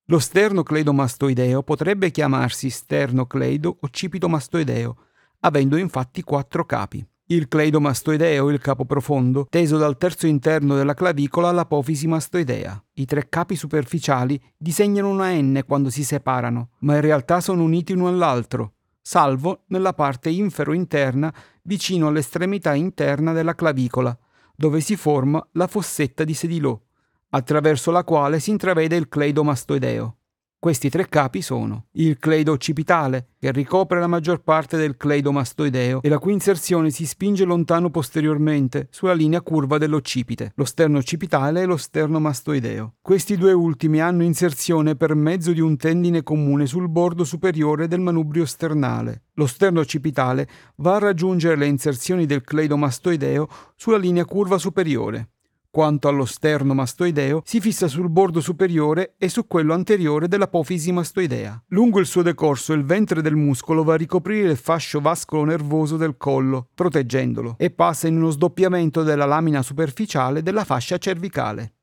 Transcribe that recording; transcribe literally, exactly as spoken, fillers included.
Lo sternocleidomastoideo potrebbe chiamarsi sternocleido occipitomastoideo, avendo infatti quattro capi. Il cleidomastoideo, il capo profondo, teso dal terzo interno della clavicola all'apofisi mastoidea. I tre capi superficiali disegnano una N quando si separano, ma in realtà sono uniti uno all'altro, salvo nella parte infero-interna vicino all'estremità interna della clavicola, dove si forma la fossetta di Sedilot, attraverso la quale si intravede il cleidomastoideo. Questi tre capi sono il cleido occipitale, che ricopre la maggior parte del cleidomastoideo e la cui inserzione si spinge lontano posteriormente sulla linea curva dell'occipite, lo sterno occipitale e lo sternomastoideo. Questi due ultimi hanno inserzione per mezzo di un tendine comune sul bordo superiore del manubrio sternale. Lo sterno occipitale va a raggiungere le inserzioni del cleidomastoideo sulla linea curva superiore. Quanto allo sternomastoideo, si fissa sul bordo superiore e su quello anteriore dell'apofisi mastoidea. Lungo il suo decorso il ventre del muscolo va a ricoprire il fascio vascolo-nervoso del collo, proteggendolo, e passa in uno sdoppiamento della lamina superficiale della fascia cervicale.